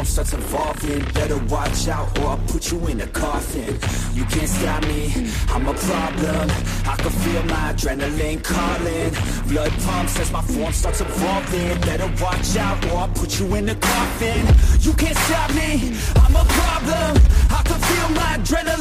form starts evolving. Better watch out or I'll put you in a coffin. You can't stop me, I'm a problem. I can feel my adrenaline calling. Blood pumps as my form starts evolving. Better watch out or I'll put you in a coffin. You can't stop me, I'm a problem. I can feel my adrenaline